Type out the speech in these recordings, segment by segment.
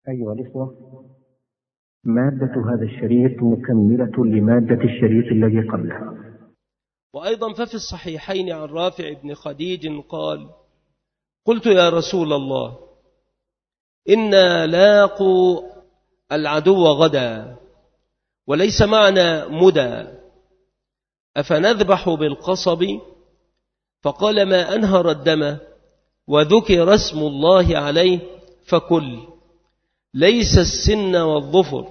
أيها الإخوة، مادة هذا الشريط مكملة لمادة الشريط الذي قبلها. وأيضا ففي الصحيحين عن رافع بن خديج قال: قلت يا رسول الله، إنا لاقوا العدو غدا وليس معنا مدى، أفنذبح بالقصب؟ فقال: ما أنهر الدم وذكر اسم الله عليه فكل، ليس السن والظفر،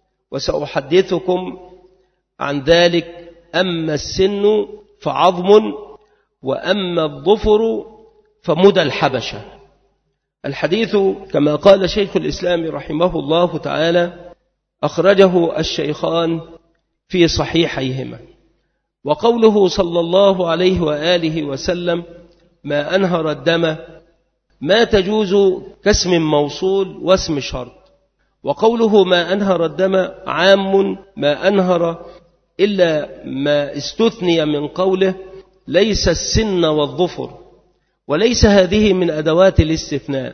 وسأحدثكم عن ذلك. أما السن فعظم، وأما الظفر فمدى الحبشة. الحديث كما قال شيخ الإسلام رحمه الله تعالى أخرجه الشيخان في صحيحيهما. وقوله صلى الله عليه وآله وسلم: ما أنهر الدم، ما تجوز كاسم موصول واسم شرط. وقوله ما أنهر الدم عام، ما أنهر إلا ما استثني من قوله ليس السن والظفر، وليس هذه من أدوات الاستثناء.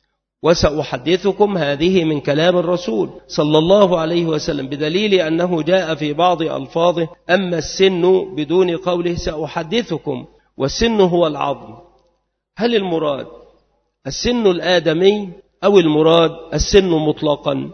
وسأحدثكم هذه من كلام الرسول صلى الله عليه وسلم، بدليل أنه جاء في بعض ألفاظه أما السن بدون قوله سأحدثكم، والسن هو العظم. هل المراد السن الآدمي أو المراد السن مطلقا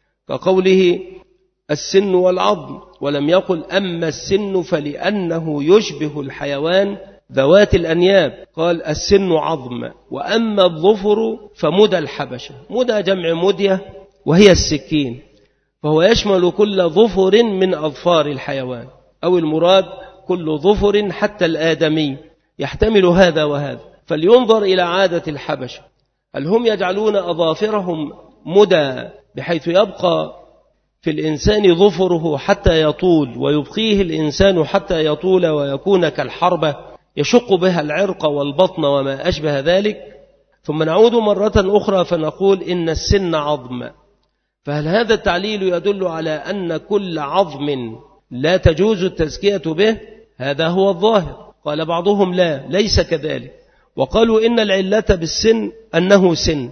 كقوله السن والعظم، ولم يقل أما السن فلأنه يشبه الحيوان ذوات الأنياب، قال السن عظم. وأما الظفر فمدى الحبشة، مدى جمع مدية وهي السكين، فهو يشمل كل ظفر من أظفار الحيوان، أو المراد كل ظفر حتى الآدمي يحتمل هذا وهذا. فلينظر إلى عادة الحبشة، هل هم يجعلون أظافرهم مدى بحيث يبقى في الإنسان ظفره حتى يطول، ويبقيه الإنسان حتى يطول ويكون كالحربة يشق بها العرق والبطن وما أشبه ذلك؟ ثم نعود مرة أخرى فنقول إن السن عظم. فهل هذا التعليل يدل على أن كل عظم لا تجوز التزكية به؟ هذا هو الظاهر. قال بعضهم لا، ليس كذلك، وقالوا إن العلة بالسن أنه سن،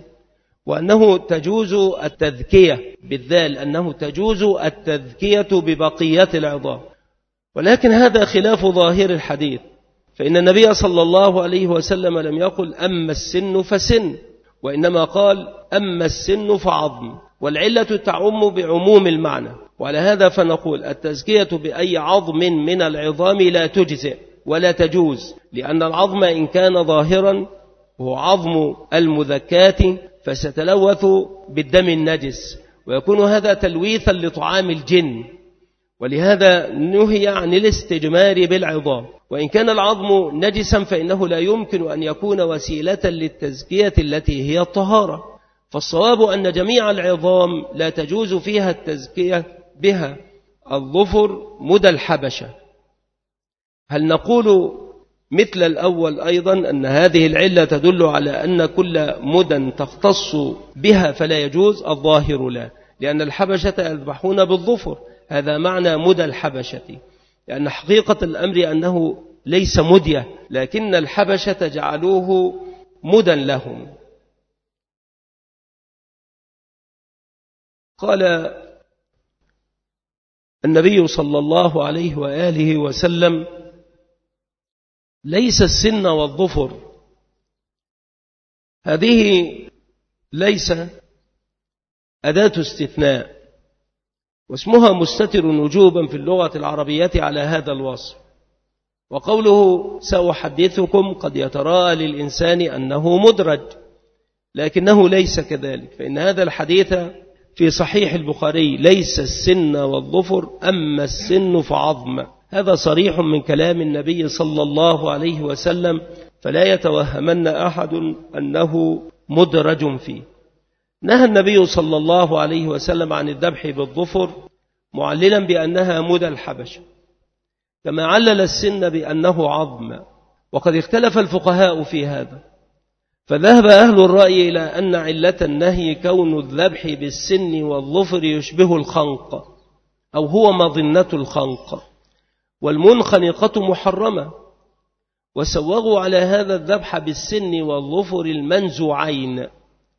وأنه تجوز التذكية بالذال، أنه تجوز التذكية ببقية العظام. ولكن هذا خلاف ظاهر الحديث، فإن النبي صلى الله عليه وسلم لم يقل أما السن فسن، وإنما قال أما السن فعظم، والعلة تعم بعموم المعنى. وعلى هذا فنقول التزكية بأي عظم من العظام لا تجزئ ولا تجوز، لأن العظم إن كان ظاهرا وهو عظم المذكات فستلوث بالدم النجس، ويكون هذا تلويثا لطعام الجن، ولهذا نهي عن الاستجمار بالعظام. وإن كان العظم نجسا فإنه لا يمكن أن يكون وسيلة للتزكية التي هي الطهارة. فالصواب أن جميع العظام لا تجوز فيها التزكية بها. الظفر مدى الحبشة. هل نقول مثل الأول أيضا أن هذه العلة تدل على أن كل مدى تختص بها فلا يجوز؟ الظاهر لا، لأن الحبشة يذبحون بالظفر، هذا معنى مدى الحبشة، لأن حقيقة الأمر أنه ليس مدية، لكن الحبشة جعلوه مدى لهم. قال النبي صلى الله عليه وآله وسلم: ليس السن والظفر. هذه ليس أداة استثناء، واسمها مستتر وجوبا في اللغة العربية على هذا الوصف. وقوله سأحدثكم قد يتراءى للإنسان أنه مدرج، لكنه ليس كذلك، فإن هذا الحديث في صحيح البخاري: ليس السن والظفر، أما السن فعظم. هذا صريح من كلام النبي صلى الله عليه وسلم، فلا يتوهمن أحد أنه مدرج فيه. نهى النبي صلى الله عليه وسلم عن الذبح بالظفر معللا بأنها مدى الحبشة، كما علل السن بأنه عظم. وقد اختلف الفقهاء في هذا، فذهب أهل الرأي إلى أن علة النهي كون الذبح بالسن والظفر يشبه الخنق، أو هو مظنة الخنق، والمنخنقة محرمة، وسوغوا على هذا الذبح بالسن والظفر المنزوعين،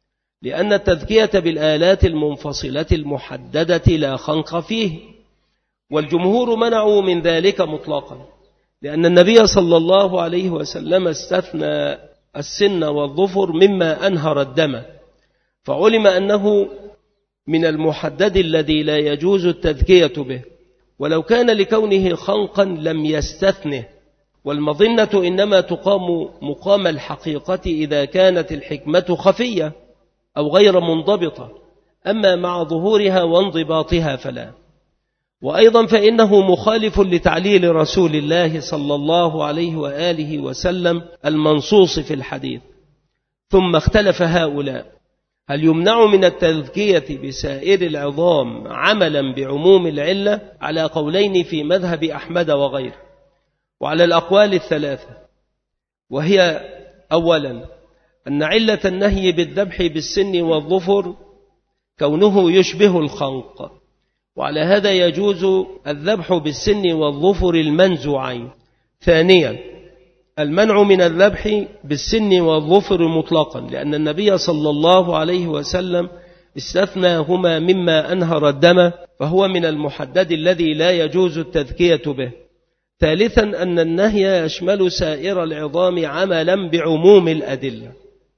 لأن التذكية بالآلات المنفصلة المحددة لا خنق فيه، والجمهور منعوا من ذلك مطلقا، لأن النبي صلى الله عليه وسلم استثنى السن والظفر مما أنهر الدم، فعلم أنه من المحدد الذي لا يجوز التذكية به، ولو كان لكونه خنقا لم يستثنه، والمظنة إنما تقام مقام الحقيقة إذا كانت الحكمة خفية أو غير منضبطة، أما مع ظهورها وانضباطها فلا. وأيضا فإنه مخالف لتعليل رسول الله صلى الله عليه وآله وسلم المنصوص في الحديث. ثم اختلف هؤلاء هل يمنع من التذكية بسائر العظام عملا بعموم العلة على قولين في مذهب أحمد وغيره، وعلى الأقوال الثلاثة، وهي أولا أن علة النهي بالذبح بالسن والظفر كونه يشبه الخنق، وعلى هذا يجوز الذبح بالسن والظفر المنزوعين. ثانيا المنع من الذبح بالسن والظفر مطلقا، لأن النبي صلى الله عليه وسلم استثناهما مما أنهر الدم، فهو من المحدد الذي لا يجوز التذكية به. ثالثا أن النهي يشمل سائر العظام عملا بعموم الأدلة.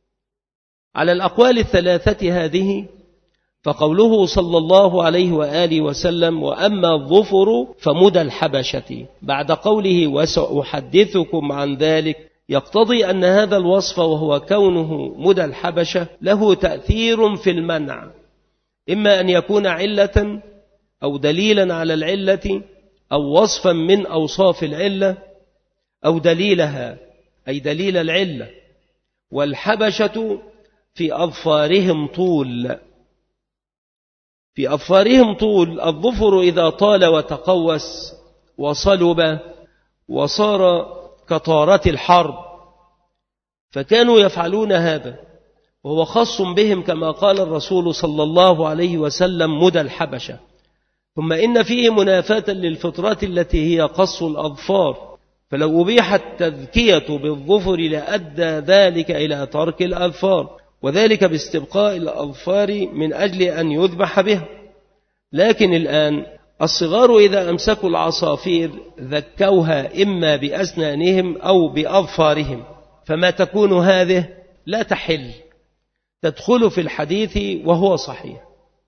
على الأقوال الثلاثة هذه فقوله صلى الله عليه وآله وسلم وأما الظفر فمدى الحبشة بعد قوله وسأحدثكم عن ذلك يقتضي أن هذا الوصف وهو كونه مدى الحبشة له تأثير في المنع، إما أن يكون علة أو دليلا على العلة أو وصفا من أوصاف العلة أو دليلها أي دليل العلة. والحبشة في أظفارهم طول، في أظفارهم طول. الظفر إذا طال وتقوس وصلب وصار كطارة الحرب، فكانوا يفعلون هذا، وهو خاص بهم كما قال الرسول صلى الله عليه وسلم مدى الحبشة. ثم إن فيه منافاة للفطرة التي هي قص الأظفار، فلو أبيحت التذكية بالظفر لأدى ذلك إلى ترك الأظفار، وذلك باستبقاء الأظفار من أجل أن يذبح به. لكن الآن الصغار إذا أمسكوا العصافير ذكوها إما بأسنانهم أو بأظفارهم، فما تكون هذه لا تحل، تدخل في الحديث وهو صحيح.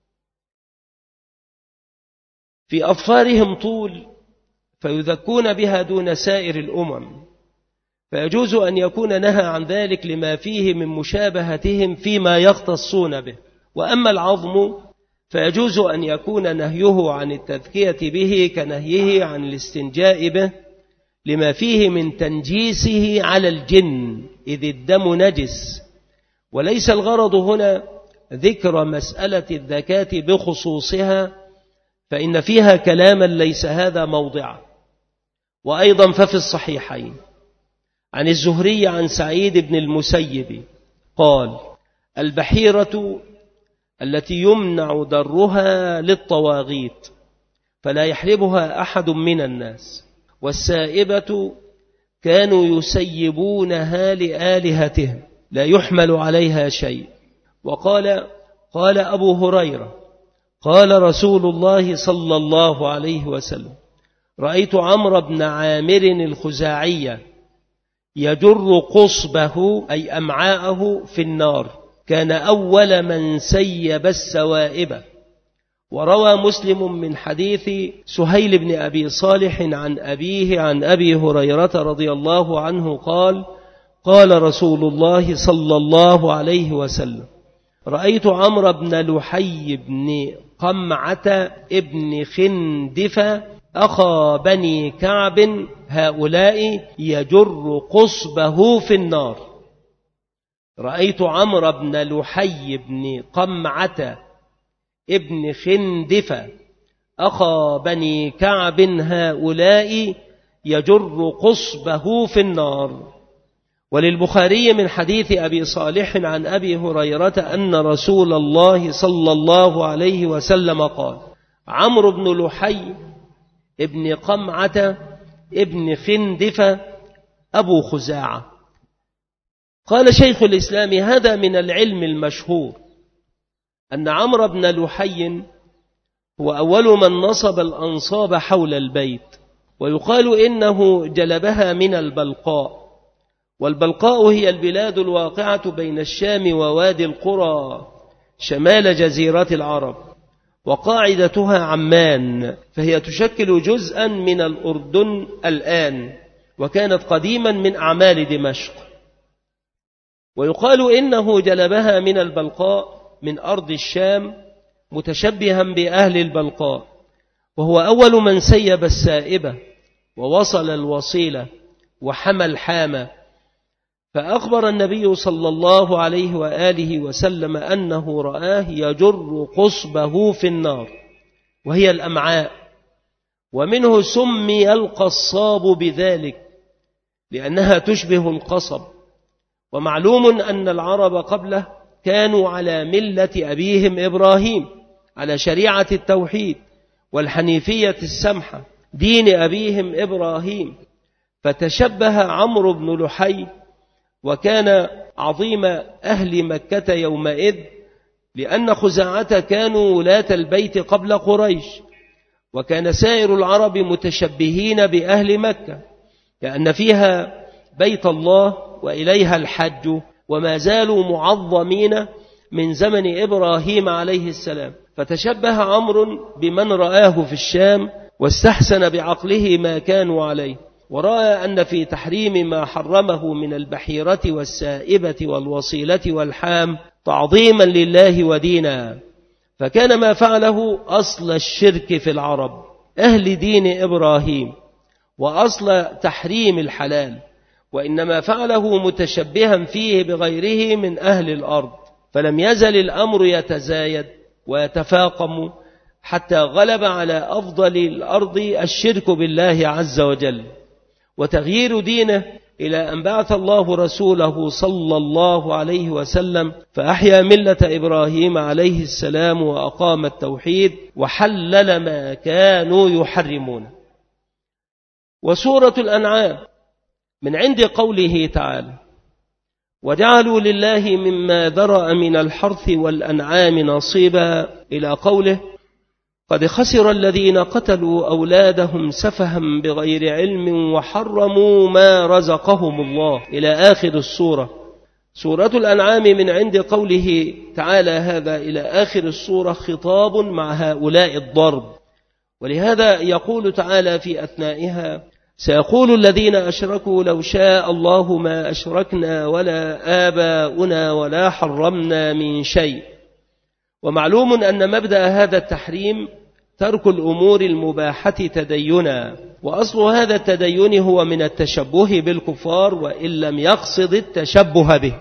في أظفارهم طول فيذكون بها دون سائر الأمم، فيجوز أن يكون نهى عن ذلك لما فيه من مشابهتهم فيما يختصون به. وأما العظم فيجوز أن يكون نهيه عن التذكية به كنهيه عن الاستنجاء به لما فيه من تنجيسه على الجن، إذ الدم نجس. وليس الغرض هنا ذكر مسألة الذكاة بخصوصها، فإن فيها كلاما ليس هذا موضعه. وأيضا ففي الصحيحين عن الزهري عن سعيد بن المسيب قال البحيرة التي يمنع درها للطواغيت فلا يحلبها أحد من الناس، والسائبة كانوا يسيبونها لآلهتهم لا يحمل عليها شيء. قال أبو هريرة قال رسول الله صلى الله عليه وسلم رأيت عمرو بن عامر الخزاعية يجر قصبه أي أمعاءه في النار، كان أول من سيب السوائب. وروى مسلم من حديث سهيل بن أبي صالح عن أبيه عن أبي هريرة رضي الله عنه قال قال رسول الله صلى الله عليه وسلم رأيت عمرو بن لحي بن قمعة ابن خندفة أخا بني كعب هؤلاء يجر قصبه في النار. رأيت عمرو بن لحي بن قمعة ابن خندفة أخا بني كعب هؤلاء يجر قصبه في النار. وللبخاري من حديث أبي صالح عن أبي هريرة أن رسول الله صلى الله عليه وسلم قال عمرو بن لحي ابن قمعة ابن خندفة أبو خزاعة. قال شيخ الإسلام هذا من العلم المشهور أن عمرو بن لحي هو أول من نصب الأنصاب حول البيت، ويقال إنه جلبها من البلقاء، والبلقاء هي البلاد الواقعة بين الشام ووادي القرى شمال جزيرة العرب، وقاعدتها عمان، فهي تشكل جزءا من الأردن الآن، وكانت قديما من أعمال دمشق. ويقال إنه جلبها من البلقاء من أرض الشام متشبها بأهل البلقاء، وهو أول من سيب السائبة ووصل الوصيلة وحمى الحامة. فأخبر النبي صلى الله عليه وآله وسلم أنه رآه يجر قصبه في النار وهي الأمعاء، ومنه سمي القصاب بذلك لأنها تشبه القصب. ومعلوم أن العرب قبله كانوا على ملة أبيهم إبراهيم، على شريعة التوحيد والحنيفية السمحة، دين أبيهم إبراهيم. فتشبه عمرو بن لحي، وكان عظيم أهل مكة يومئذ، لأن خزاعة كانوا ولاة البيت قبل قريش، وكان سائر العرب متشبهين بأهل مكة، لأن فيها بيت الله وإليها الحج، وما زالوا معظمين من زمن إبراهيم عليه السلام. فتشبه عمرو بمن رآه في الشام، واستحسن بعقله ما كانوا عليه، ورأى أن في تحريم ما حرمه من البحيرة والسائبة والوصيلة والحام تعظيما لله ودينا، فكان ما فعله أصل الشرك في العرب أهل دين إبراهيم، وأصل تحريم الحلال، وإنما فعله متشبها فيه بغيره من أهل الأرض. فلم يزل الأمر يتزايد ويتفاقم حتى غلب على أفضل الأرض الشرك بالله عز وجل وتغيير دينه، إلى أن بعث الله رسوله صلى الله عليه وسلم فأحيا ملة إبراهيم عليه السلام وأقام التوحيد وحلل ما كانوا يحرمون. وسورة الأنعام من عند قوله تعالى: وجعلوا لله مما ذرأ من الحرث والأنعام نصيبا، إلى قوله: قد خسر الذين قتلوا أولادهم سفها بغير علم وحرموا ما رزقهم الله، إلى آخر السورة. سورة الأنعام من عند قوله تعالى هذا إلى آخر السورة خطاب مع هؤلاء الضرب، ولهذا يقول تعالى في أثنائها: سيقول الذين أشركوا لو شاء الله ما أشركنا ولا آباؤنا ولا حرمنا من شيء. ومعلوم أن مبدأ هذا التحريم ترك الأمور المباحة تدينا، وأصل هذا التدين هو من التشبه بالكفار، وإن لم يقصد التشبه به.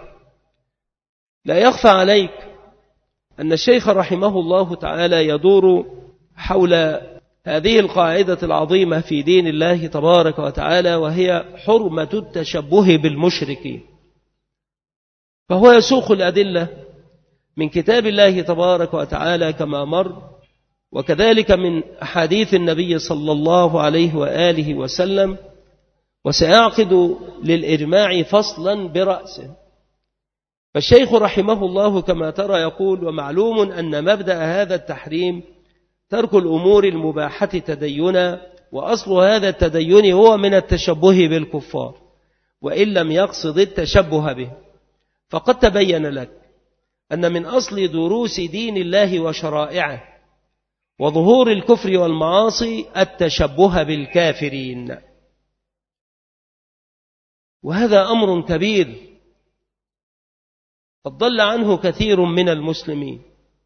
لا يخفى عليك أن الشيخ رحمه الله تعالى يدور حول هذه القاعدة العظيمة في دين الله تبارك وتعالى، وهي حرمة التشبه بالمشركين. فهو يسوق الأدلة من كتاب الله تبارك وتعالى كما مر، وكذلك من أحاديث النبي صلى الله عليه وآله وسلم، وسيعقد للإجماع فصلا برأسه. فالشيخ رحمه الله كما ترى يقول: ومعلوم أن مبدأ هذا التحريم ترك الأمور المباحة تدينا، وأصل هذا التدين هو من التشبه بالكفار، وإن لم يقصد التشبه به. فقد تبين لك أن من أصل دروس دين الله وشرائعه وظهور الكفر والمعاصي التشبه بالكافرين، وهذا أمر كبير قد ضل عنه كثير من المسلمين.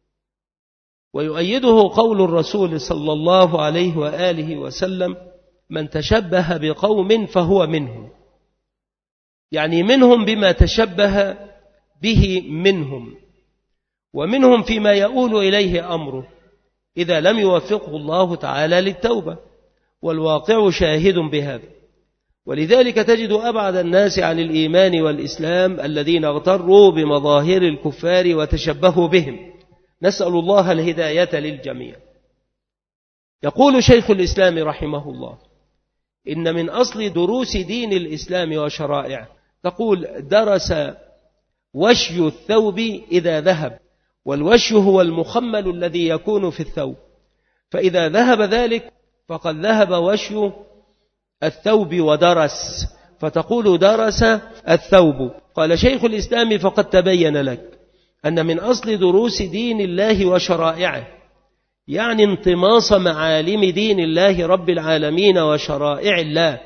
ويؤيده قول الرسول صلى الله عليه وآله وسلم: من تشبه بقوم فهو منهم، يعني منهم بما تشبه به منهم، ومنهم فيما يؤول إليه أمره إذا لم يوفقه الله تعالى للتوبة، والواقع شاهد بهذا. ولذلك تجد أبعد الناس عن الإيمان والإسلام الذين اغتروا بمظاهر الكفار وتشبهوا بهم، نسأل الله الهداية للجميع. يقول شيخ الإسلام رحمه الله: إن من أصل دروس دين الإسلام وشرائعه، تقول: درس وشي الثوب إذا ذهب، والوشي هو المخمل الذي يكون في الثوب، فإذا ذهب ذلك فقد ذهب وشي الثوب ودرس، فتقول درس الثوب. قال شيخ الإسلام فقد تبين لك أن من أصل دروس دين الله وشرائعه، يعني انطماس معالم دين الله رب العالمين وشرائع الله،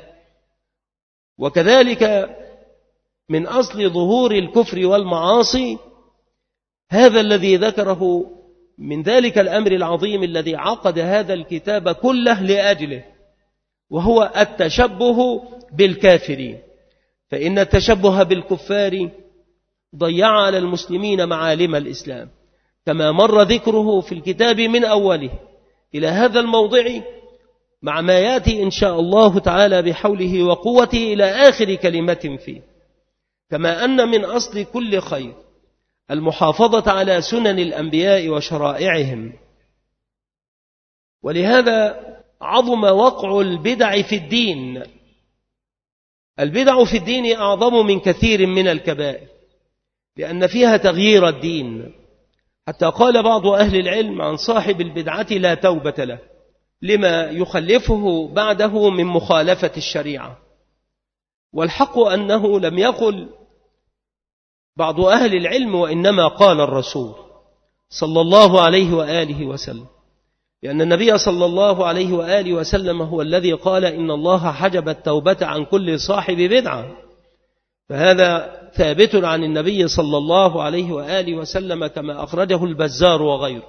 وكذلك من أصل ظهور الكفر والمعاصي هذا الذي ذكره من ذلك الأمر العظيم الذي عقد هذا الكتاب كله لأجله، وهو التشبه بالكافرين، فإن التشبه بالكفار ضيع على المسلمين معالم الإسلام، كما مر ذكره في الكتاب من أوله إلى هذا الموضع، مع ما يأتي إن شاء الله تعالى بحوله وقوته إلى آخر كلمة فيه. كما أن من أصل كل خير المحافظة على سنن الأنبياء وشرائعهم، ولهذا عظم وقع البدع في الدين. البدع في الدين أعظم من كثير من الكبائر، لأن فيها تغيير الدين، حتى قال بعض أهل العلم عن صاحب البدعة لا توبة له، لما يخلفه بعده من مخالفة الشريعة. والحق أنه لم يقل بعض أهل العلم، وإنما قال الرسول صلى الله عليه وآله وسلم، لأن النبي صلى الله عليه وآله وسلم هو الذي قال إن الله حجب التوبة عن كل صاحب بدعة، فهذا ثابت عن النبي صلى الله عليه وآله وسلم كما أخرجه البزار وغيره.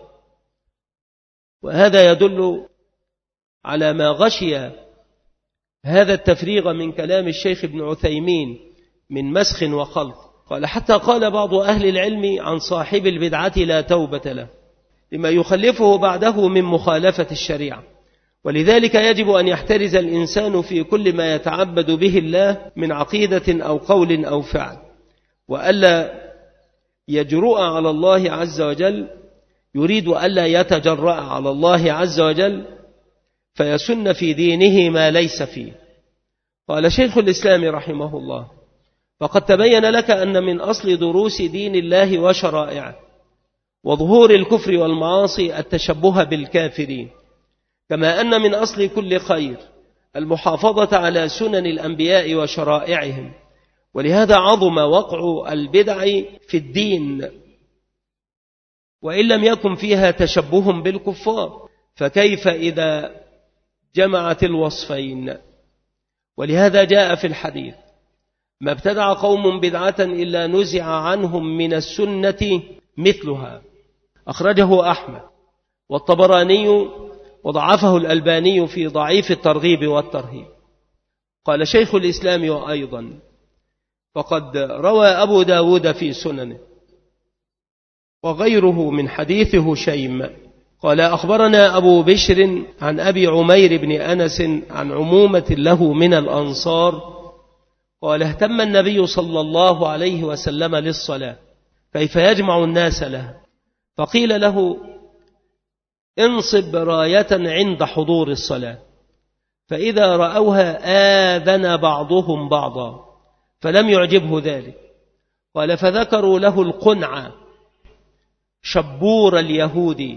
وهذا يدل على ما غشي هذا التفريغ من كلام الشيخ ابن عثيمين من مسخ وخلط. قال حتى قال بعض أهل العلم عن صاحب البدعة لا توبة له، لما يخلفه بعده من مخالفة الشريعة. ولذلك يجب أن يحترز الإنسان في كل ما يتعبد به الله من عقيدة أو قول أو فعل، وألا يجرؤ على الله عز وجل، يريد ألا يتجرأ على الله عز وجل فيسن في دينه ما ليس فيه. قال شيخ الإسلام رحمه الله فقد تبين لك أن من أصل دروس دين الله وشرائعه وظهور الكفر والمعاصي التشبه بالكافرين، كما أن من أصل كل خير المحافظة على سنن الأنبياء وشرائعهم، ولهذا عظم وقع البدع في الدين، وإن لم يكن فيها تشبه بالكفار، فكيف إذا جمعت الوصفين؟ ولهذا جاء في الحديث ما ابتدع قوم بدعة إلا نزع عنهم من السنة مثلها، أخرجه أحمد والطبراني وضعفه الألباني في ضعيف الترغيب والترهيب. قال شيخ الإسلام وأيضا فقد روى أبو داود في سننه وغيره من حديث هشيم قال أخبرنا أبو بشر عن أبي عمير بن أنس عن عمومة له من الأنصار قال اهتم النبي صلى الله عليه وسلم للصلاة كيف يجمع الناس لها، فقيل له انصب راية عند حضور الصلاة، فإذا رأوها آذن بعضهم بعضا، فلم يعجبه ذلك. قال فذكروا له القنع شبور اليهودي،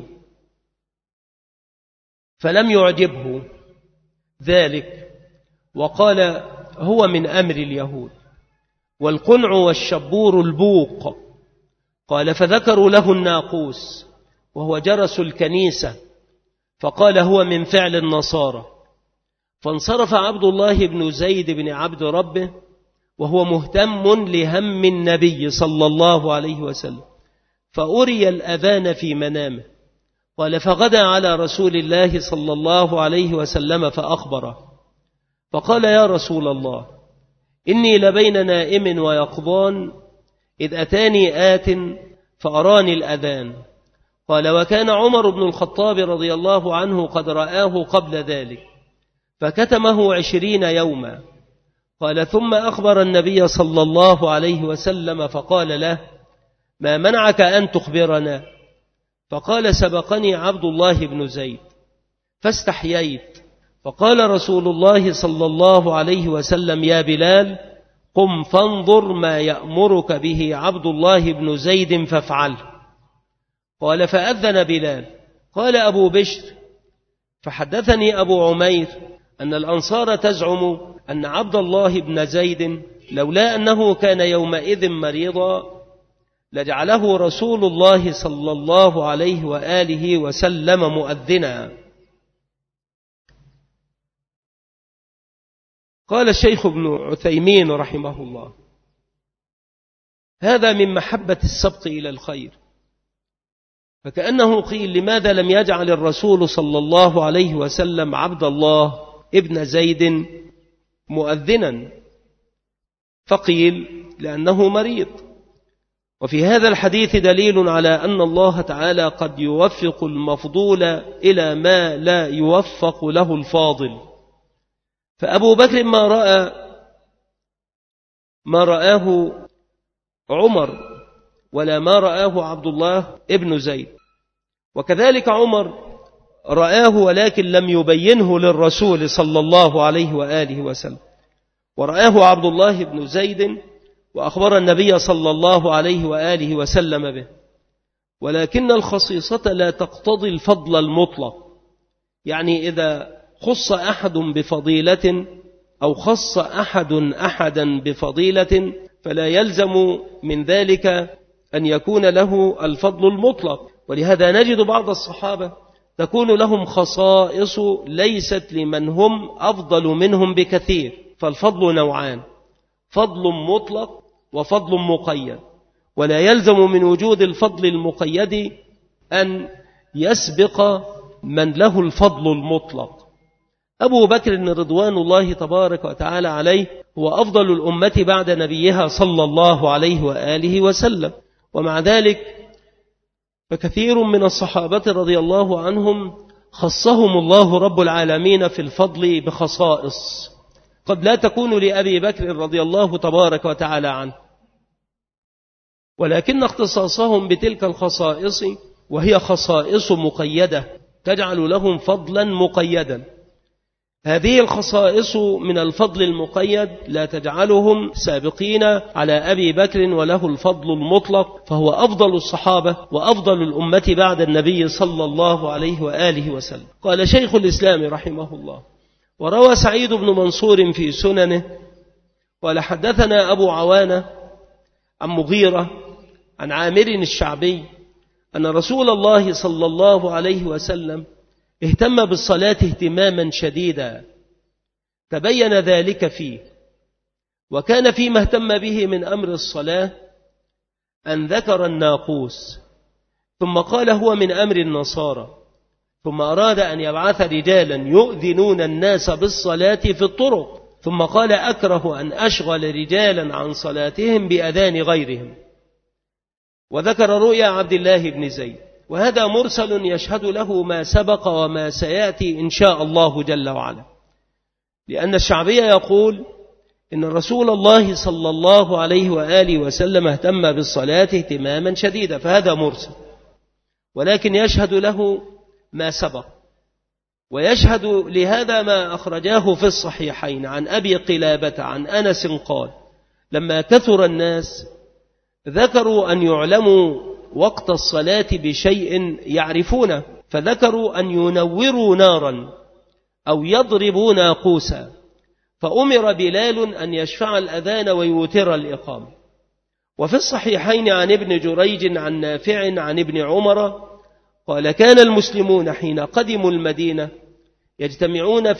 فلم يعجبه ذلك، وقال هو من أمر اليهود. والقنع والشبور البوق. قال فذكروا له الناقوس وهو جرس الكنيسة، فقال هو من فعل النصارى. فانصرف عبد الله بن زيد بن عبد ربه وهو مهتم لهم النبي صلى الله عليه وسلم، فأري الأذان في منامه. قال فغدا على رسول الله صلى الله عليه وسلم فأخبره، فقال يا رسول الله إني لبين نائم ويقظان إذ أتاني آت فأراني الأذان. قال وكان عمر بن الخطاب رضي الله عنه قد رآه قبل ذلك فكتمه 20 يوما. قال ثم أخبر النبي صلى الله عليه وسلم فقال له ما منعك أن تخبرنا؟ فقال سبقني عبد الله بن زيد فاستحييت. فقال رسول الله صلى الله عليه وسلم يا بلال قم فانظر ما يأمرك به عبد الله بن زيد فافعله. قال فأذن بلال. قال أبو بشر فحدثني أبو عمير أن الأنصار تزعم أن عبد الله بن زيد لولا أنه كان يومئذ مريضا لجعله رسول الله صلى الله عليه وآله وسلم مؤذنا. قال الشيخ ابن عثيمين رحمه الله هذا من محبة السبق إلى الخير، فكأنه قيل لماذا لم يجعل الرسول صلى الله عليه وسلم عبد الله ابن زيد مؤذنا؟ فقيل لأنه مريض. وفي هذا الحديث دليل على أن الله تعالى قد يوفق المفضول إلى ما لا يوفق له الفاضل. فأبو بكر ما رآه عمر ولا ما رآه عبد الله ابن زيد، وكذلك عمر رآه ولكن لم يبينه للرسول صلى الله عليه وآله وسلم، ورآه عبد الله بن زيد وأخبر النبي صلى الله عليه وآله وسلم به. ولكن الخصيصة لا تقتضي الفضل المطلق، يعني إذا خص أحد بفضيلة أو خص أحدا بفضيلة فلا يلزم من ذلك أن يكون له الفضل المطلق. ولهذا نجد بعض الصحابة تكون لهم خصائص ليست لمن هم أفضل منهم بكثير. فالفضل نوعان: فضل مطلق وفضل مقيد، ولا يلزم من وجود الفضل المقيد أن يسبق من له الفضل المطلق. أبو بكر رضوان الله تبارك وتعالى عليه هو أفضل الأمة بعد نبيها صلى الله عليه وآله وسلم، ومع ذلك فكثير من الصحابة رضي الله عنهم خصهم الله رب العالمين في الفضل بخصائص قد لا تكون لأبي بكر رضي الله تبارك وتعالى عنه، ولكن اختصاصهم بتلك الخصائص وهي خصائص مقيدة تجعل لهم فضلا مقيدا. هذه الخصائص من الفضل المقيد لا تجعلهم سابقين على أبي بكر وله الفضل المطلق، فهو أفضل الصحابة وأفضل الأمة بعد النبي صلى الله عليه وآله وسلم. قال شيخ الإسلام رحمه الله: وروى سعيد بن منصور في سننه قال حدثنا أبو عوانة عن مغيرة عن عامر الشعبي أن رسول الله صلى الله عليه وسلم اهتم بالصلاة اهتماما شديدا تبين ذلك فيه. وكان فيما اهتم به من أمر الصلاة أن ذكر الناقوس، ثم قال هو من أمر النصارى، ثم أراد أن يبعث رجالا يؤذنون الناس بالصلاة في الطرق، ثم قال أكره أن أشغل رجالا عن صلاتهم بأذان غيرهم. وذكر رؤيا عبد الله بن زيد، وهذا مرسل يشهد له ما سبق وما سيأتي إن شاء الله جل وعلا، لأن الشعبي يقول إن رسول الله صلى الله عليه وآله وسلم اهتم بالصلاة اهتماما شديدا، فهذا مرسل، ولكن يشهد له ما سبق. ويشهد لهذا ما أخرجاه في الصحيحين عن أبي قلابة عن أنس قال: لما كثر الناس ذكروا أن يعلموا وقت الصلاة بشيء يعرفونه، فذكروا أن ينوروا نارا أو يضربوا ناقوسا، فأمر بلال أن يشفع الأذان ويوتر الإقامة. وفي الصحيحين عن ابن جريج عن نافع عن ابن عمر قال: كان المسلمون حين قدموا المدينة يجتمعون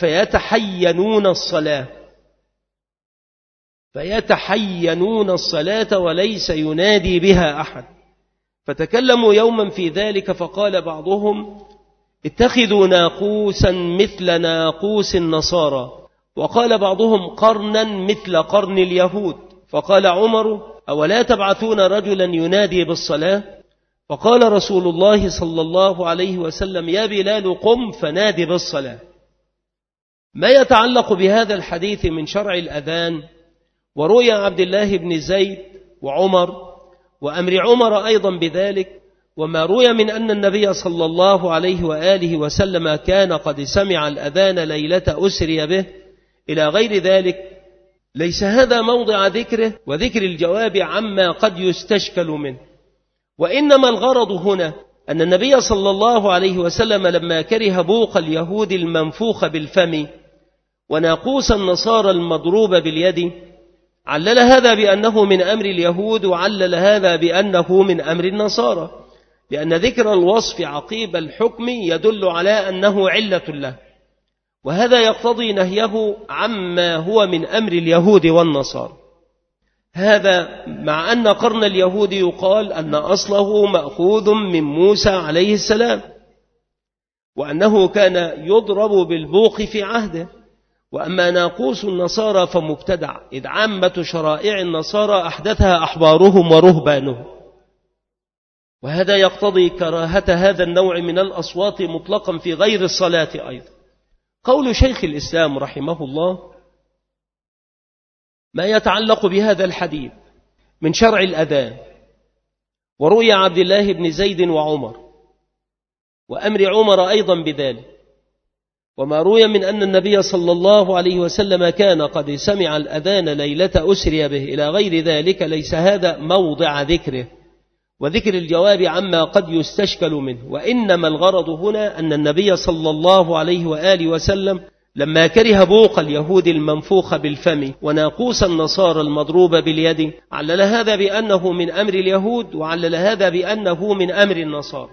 فيتحينون الصلاة وليس ينادي بها أحد، فتكلموا يوما في ذلك فقال بعضهم: اتخذوا ناقوسا مثل ناقوس النصارى، وقال بعضهم: قرنا مثل قرن اليهود. فقال عمر: أولا تبعثون رجلا ينادي بالصلاة؟ فقال رسول الله صلى الله عليه وسلم: يا بلال قم فنادي بالصلاة. ما يتعلق بهذا الحديث من شرع الأذان ورؤيا عبد الله بن زيد وعمر وأمر عمر أيضا بذلك، وما روي من أن النبي صلى الله عليه وآله وسلم كان قد سمع الأذان ليلة أسري به إلى غير ذلك، ليس هذا موضع ذكره وذكر الجواب عما قد يستشكل منه، وإنما الغرض هنا أن النبي صلى الله عليه وسلم لما كره بوق اليهود المنفوخ بالفم وناقوس النصارى المضروب باليد علل هذا بأنه من أمر اليهود، وعلل هذا بأنه من أمر النصارى، لأن ذكر الوصف عقيب الحكم يدل على أنه علة له، وهذا يقتضي نهيه عما هو من أمر اليهود والنصارى. هذا مع أن قرن اليهود يقال أن أصله مأخوذ من موسى عليه السلام، وأنه كان يضرب بالبوق في عهده. وأما ناقوس النصارى فمبتدع، إذ عامة شرائع النصارى أحدثها أحبارهم ورهبانهم، وهذا يقتضي كراهة هذا النوع من الأصوات مطلقا في غير الصلاة أيضا. قول شيخ الإسلام رحمه الله ما يتعلق بهذا الحديث من شرع الأذان، وروي عبد الله بن زيد وعمر وأمر عمر أيضا بذلك، وما روي من أن النبي صلى الله عليه وسلم كان قد سمع الأذان ليلة أسري به إلى غير ذلك، ليس هذا موضع ذكره وذكر الجواب عما قد يستشكل منه، وإنما الغرض هنا أن النبي صلى الله عليه وآله وسلم لما كره بوق اليهود المنفوخ بالفم وناقوس النصارى المضروب باليد علل هذا بأنه من أمر اليهود، وعلل هذا بأنه من أمر النصارى،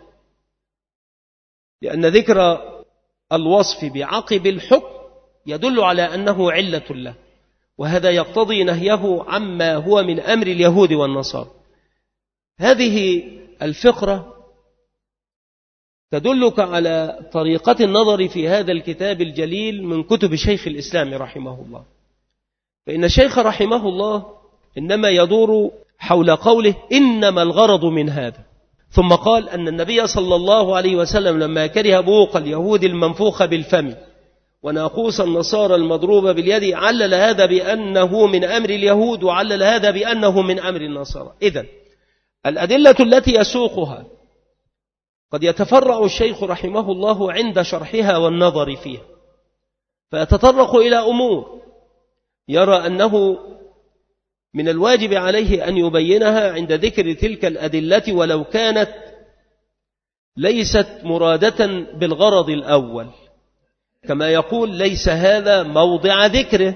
لأن ذكر الوصف بعقب الحكم يدل على أنه علة له، وهذا يقتضي نهيه عما هو من أمر اليهود والنصارى. هذه الفقرة تدلك على طريقة النظر في هذا الكتاب الجليل من كتب شيخ الإسلام رحمه الله. فإن الشيخ رحمه الله إنما يدور حول قوله إنما الغرض من هذا، ثم قال أن النبي صلى الله عليه وسلم لما كره بوق اليهود المنفوخ بالفم وناقوس النصارى المضروب باليد علل هذا بأنه من أمر اليهود، وعلل هذا بأنه من أمر النصارى. إذن الأدلة التي يسوقها قد يتفرع الشيخ رحمه الله عند شرحها والنظر فيها، فيتطرق إلى أمور يرى أنه من الواجب عليه أن يبينها عند ذكر تلك الأدلة، ولو كانت ليست مرادة بالغرض الأول، كما يقول ليس هذا موضع ذكره،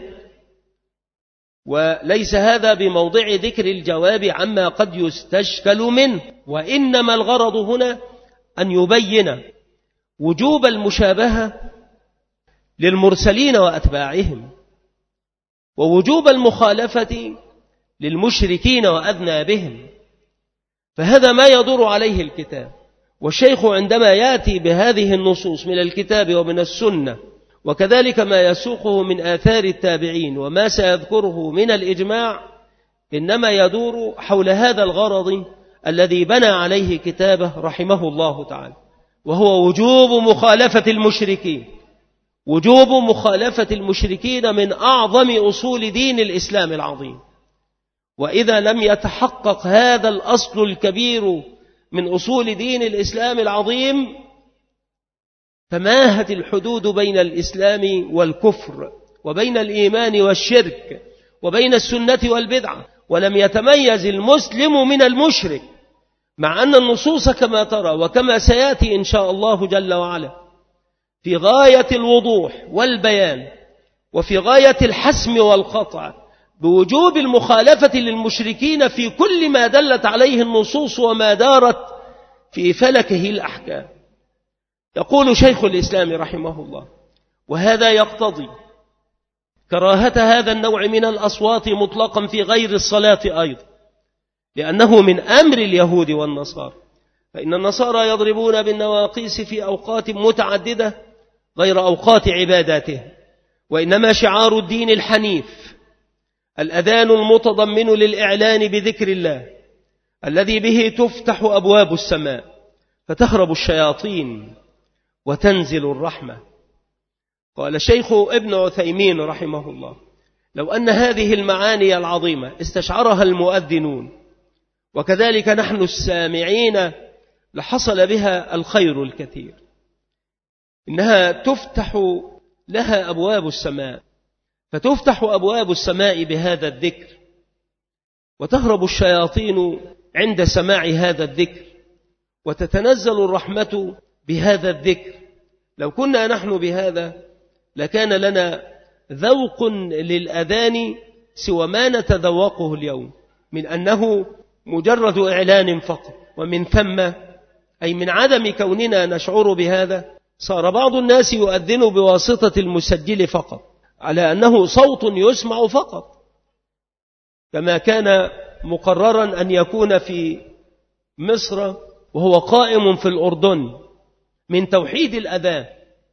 وليس هذا بموضع ذكر الجواب عما قد يستشكل منه، وإنما الغرض هنا أن يبين وجوب المشابهة للمرسلين وأتباعهم، ووجوب المخالفة للمشركين وأذنابهم. فهذا ما يدور عليه الكتاب، والشيخ عندما يأتي بهذه النصوص من الكتاب ومن السنة، وكذلك ما يسوقه من آثار التابعين وما سيذكره من الإجماع، إنما يدور حول هذا الغرض الذي بنى عليه كتابه رحمه الله تعالى، وهو وجوب مخالفة المشركين. وجوب مخالفة المشركين من أعظم أصول دين الإسلام العظيم، وإذا لم يتحقق هذا الأصل الكبير من أصول دين الإسلام العظيم فماهت الحدود بين الإسلام والكفر، وبين الإيمان والشرك، وبين السنة والبدعة، ولم يتميز المسلم من المشرك، مع أن النصوص كما ترى وكما سيأتي إن شاء الله جل وعلا في غاية الوضوح والبيان، وفي غاية الحسم والقطع بوجوب المخالفة للمشركين في كل ما دلت عليه النصوص وما دارت في فلكه الأحكام. يقول شيخ الإسلام رحمه الله: وهذا يقتضي كراهة هذا النوع من الأصوات مطلقا في غير الصلاة أيضا، لأنه من أمر اليهود والنصارى، فإن النصارى يضربون بالنواقيس في أوقات متعددة غير أوقات عباداته، وإنما شعار الدين الحنيف الأذان المتضمن للإعلان بذكر الله الذي به تفتح أبواب السماء فتهرب الشياطين وتنزل الرحمة. قال الشيخ ابن عثيمين رحمه الله: لو أن هذه المعاني العظيمة استشعرها المؤذنون وكذلك نحن السامعين لحصل بها الخير الكثير. إنها تفتح لها أبواب السماء، فتفتح أبواب السماء بهذا الذكر، وتهرب الشياطين عند سماع هذا الذكر، وتتنزل الرحمة بهذا الذكر. لو كنا نحن بهذا لكان لنا ذوق للأذان سوى ما نتذوقه اليوم، من أنه مجرد إعلان فقط، ومن ثم أي من عدم كوننا نشعر بهذا صار بعض الناس يؤذن بواسطة المسجل فقط، على أنه صوت يسمع فقط، كما كان مقررا أن يكون في مصر وهو قائم في الأردن من توحيد الأذان،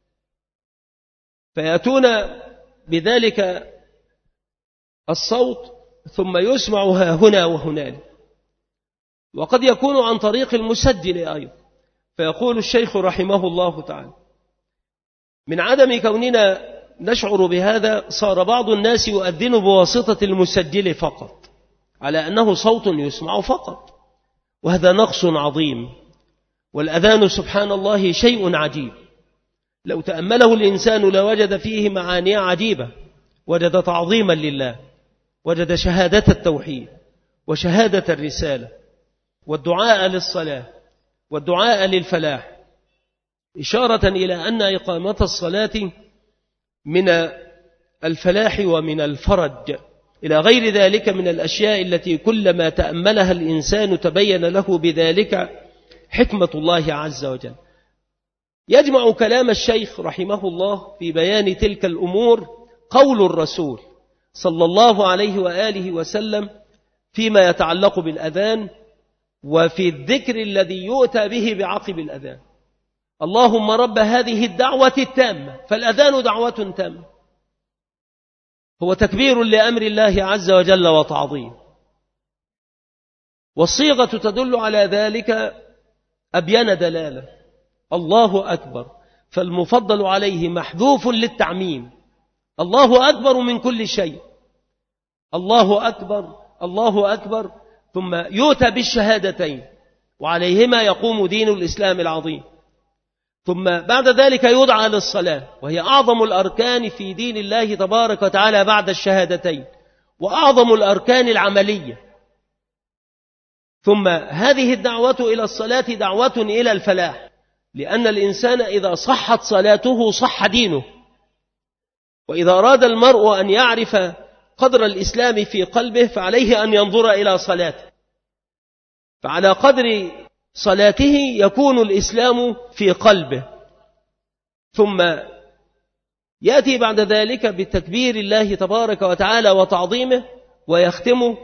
فيأتون بذلك الصوت ثم يسمع هنا وهنالك، وقد يكون عن طريق المسجل أيضا. فيقول الشيخ رحمه الله تعالى: من عدم كوننا نشعر بهذا صار بعض الناس يؤذن بواسطة المسجل فقط، على أنه صوت يسمع فقط، وهذا نقص عظيم. والأذان سبحان الله شيء عجيب، لو تأمله الإنسان لوجد فيه معاني عجيبة، وجد تعظيما لله، وجد شهادة التوحيد وشهادة الرسالة والدعاء للصلاة والدعاء للفلاح، إشارة إلى أن إقامة الصلاة من الفلاح ومن الفرج، إلى غير ذلك من الأشياء التي كلما تأملها الإنسان تبين له بذلك حكمة الله عز وجل. يجمع كلام الشيخ رحمه الله في بيان تلك الأمور قول الرسول صلى الله عليه وآله وسلم فيما يتعلق بالأذان، وفي الذكر الذي يؤتى به بعقب الأذان: اللهم رب هذه الدعوة التامة. فالأذان دعوة تامة، هو تكبير لأمر الله عز وجل وتعظيم، والصيغة تدل على ذلك أبين دلالة: الله أكبر، فالمفضل عليه محذوف للتعميم، الله أكبر من كل شيء، الله أكبر الله أكبر، ثم يؤتى بالشهادتين وعليهما يقوم دين الإسلام العظيم، ثم بعد ذلك يدعى للصلاة، وهي أعظم الأركان في دين الله تبارك وتعالى بعد الشهادتين، وأعظم الأركان العملية. ثم هذه الدعوة إلى الصلاة دعوة إلى الفلاح، لأن الإنسان إذا صحت صلاته صح دينه. وإذا أراد المرء أن يعرف قدر الإسلام في قلبه فعليه أن ينظر إلى صلاته، فعلى قدر صلاته يكون الإسلام في قلبه. ثم يأتي بعد ذلك بتكبير الله تبارك وتعالى وتعظيمه، ويختم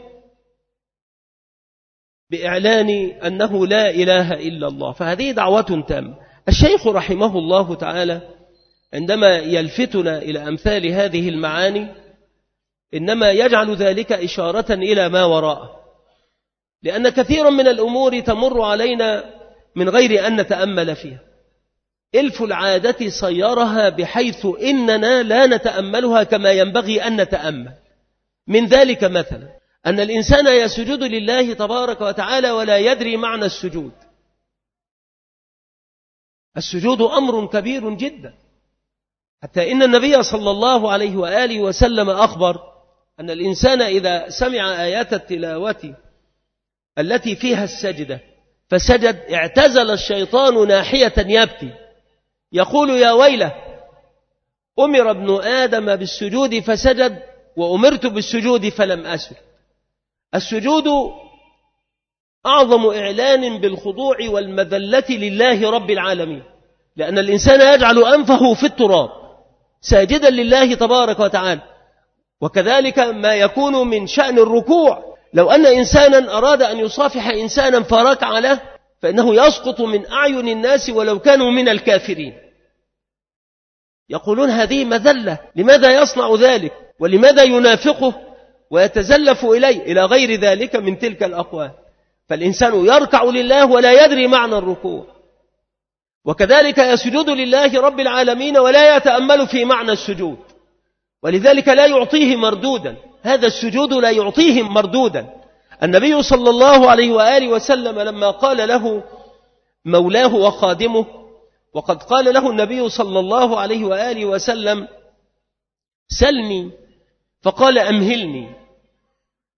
بإعلان أنه لا إله إلا الله. فهذه دعوة تامة. الشيخ رحمه الله تعالى عندما يلفتنا إلى أمثال هذه المعاني إنما يجعل ذلك إشارة إلى ما وراءه، لأن كثيرا من الأمور تمر علينا من غير أن نتأمل فيها. إلف العادة صيرها بحيث إننا لا نتأملها كما ينبغي أن نتأمل. من ذلك مثلا أن الإنسان يسجد لله تبارك وتعالى ولا يدري معنى السجود. السجود أمر كبير جدا، حتى إن النبي صلى الله عليه وآله وسلم أخبر أن الإنسان إذا سمع آيات التلاوة التي فيها السجدة فسجد اعتزل الشيطان ناحية يبكي يقول: يا ويله، أمر ابن آدم بالسجود فسجد، وأمرت بالسجود فلم أسجد. السجود أعظم إعلان بالخضوع والمذلة لله رب العالمين، لأن الإنسان يجعل أنفه في التراب ساجدا لله تبارك وتعالى. وكذلك ما يكون من شأن الركوع، لو أن إنسانا أراد أن يصافح إنسانا فركع له فإنه يسقط من أعين الناس ولو كانوا من الكافرين، يقولون هذه مذلة، لماذا يصنع ذلك ولماذا ينافقه ويتزلف إليه، إلى غير ذلك من تلك الأقوال. فالإنسان يركع لله ولا يدري معنى الركوع، وكذلك يسجد لله رب العالمين ولا يتأمل في معنى السجود، ولذلك لا يعطيه مردودا. هذا السجود لا يعطيه مردودا. النبي صلى الله عليه وآله وسلم لما قال له مولاه وخادمه، وقد قال له النبي صلى الله عليه وآله وسلم: سلني، فقال: أمهلني.